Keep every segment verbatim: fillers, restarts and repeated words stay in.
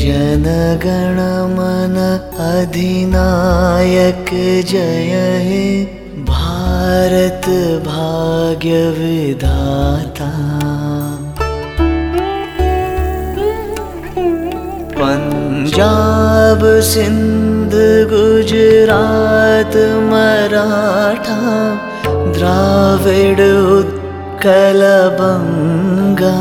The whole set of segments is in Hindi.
जनगण मन अधिनायक जय हे भारत भाग्य विधाता। पंजाब सिंध गुजरात मराठा द्राविड़ उत्कल बंगा।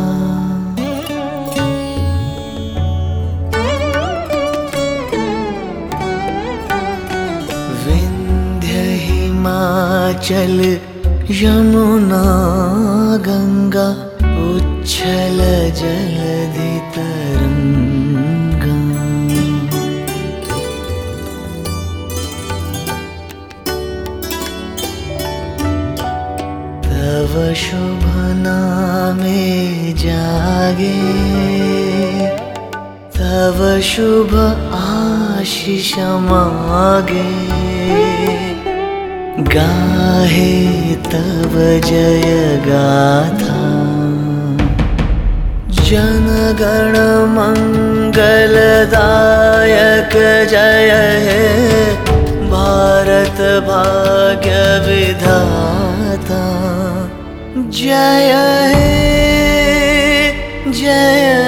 विंध्य हिमाचल यमुना गंगा उच्छल जलधि तरंगा। तव शुभ नामे जागे तव शुभ आशीष मागे। गाहे तव जय गाथा जनगण मंगलदायक जय हे भारत भाग्य विधाता। जय हे जय